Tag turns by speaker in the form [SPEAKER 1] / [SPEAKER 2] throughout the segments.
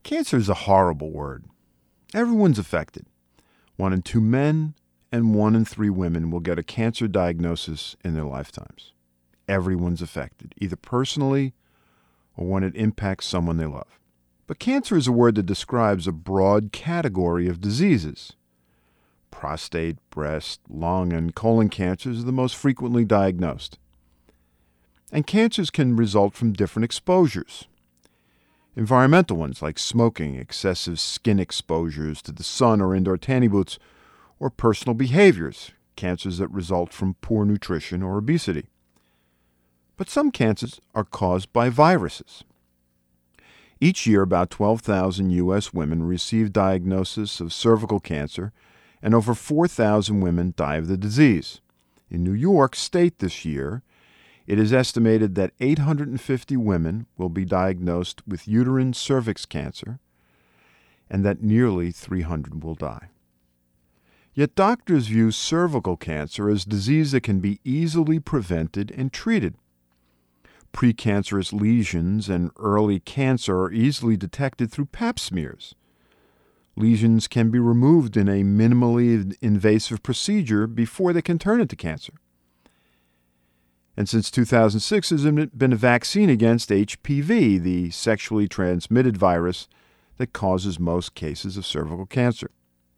[SPEAKER 1] Cancer is a horrible word. Everyone's affected. 1 in 2 men and 1 in 3 women will get a cancer diagnosis in their lifetimes. Everyone's affected, either personally or when it impacts someone they love. But cancer is a word that describes a broad category of diseases. Prostate, breast, lung, and colon cancers are the most frequently diagnosed. And cancers can result from different exposures. Environmental ones like smoking, excessive skin exposures to the sun or indoor tanning booths, or personal behaviors, cancers that result from poor nutrition or obesity. But some cancers are caused by viruses. Each year, about 12,000 U.S. women receive diagnosis of cervical cancer, and over 4,000 women die of the disease. In New York State this year, it is estimated that 850 women will be diagnosed with uterine cervix cancer, and that nearly 300 will die. Yet doctors view cervical cancer as a disease that can be easily prevented and treated. Precancerous lesions and early cancer are easily detected through Pap smears. Lesions can be removed in a minimally invasive procedure before they can turn into cancer. And since 2006, there's been a vaccine against HPV, the sexually transmitted virus that causes most cases of cervical cancer.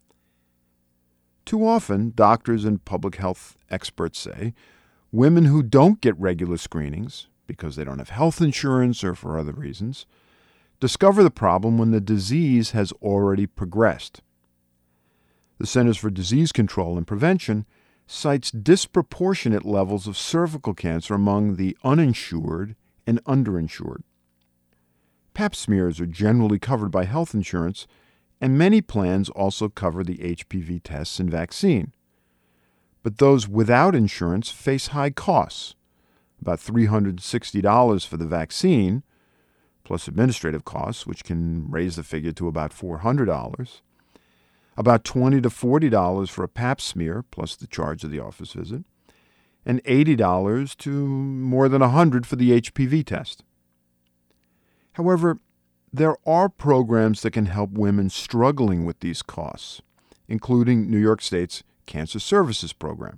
[SPEAKER 1] Too often, doctors and public health experts say women who don't get regular screenings, because they don't have health insurance or for other reasons, discover the problem when the disease has already progressed. The Centers for Disease Control and Prevention cites disproportionate levels of cervical cancer among the uninsured and underinsured. Pap smears are generally covered by health insurance, and many plans also cover the HPV tests and vaccine. But those without insurance face high costs, about $360 for the vaccine, plus administrative costs, which can raise the figure to about $400, about $20 to $40 for a Pap smear, plus the charge of the office visit, and $80 to more than $100 for the HPV test. However, there are programs that can help women struggling with these costs, including New York State's Cancer Services Program,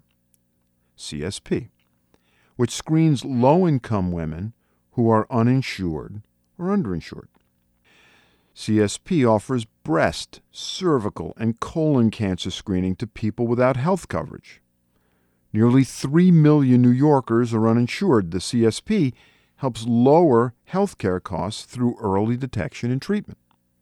[SPEAKER 1] CSP, which screens low-income women who are uninsured or underinsured. CSP offers breast, cervical, and colon cancer screening to people without health coverage. Nearly 3 million New Yorkers are uninsured. The CSP helps lower health care costs through early detection and treatment.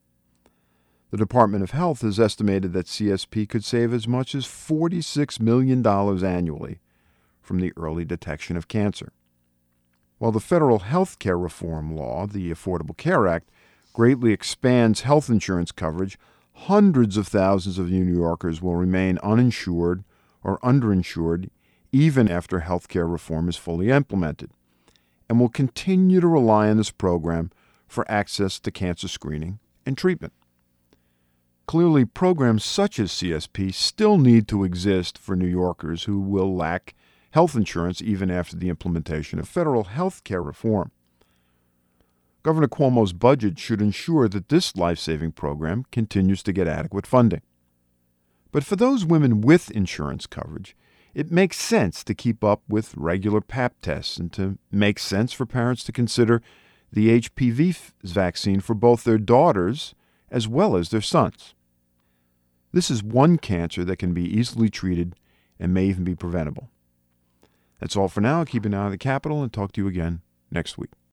[SPEAKER 1] The Department of Health has estimated that CSP could save as much as $46 million annually from the early detection of cancer. While the federal health care reform law, the Affordable Care Act, greatly expands health insurance coverage, hundreds of thousands of New Yorkers will remain uninsured or underinsured even after health care reform is fully implemented, and will continue to rely on this program for access to cancer screening and treatment. Clearly, programs such as CSP still need to exist for New Yorkers who will lack health insurance even after the implementation of federal health care reform. Governor Cuomo's budget should ensure that this life-saving program continues to get adequate funding. But for those women with insurance coverage, it makes sense to keep up with regular Pap tests and to make sense for parents to consider the HPV vaccine for both their daughters as well as their sons. This is one cancer that can be easily treated and may even be preventable. That's all for now. Keep an eye on the Capitol and talk to you again next week.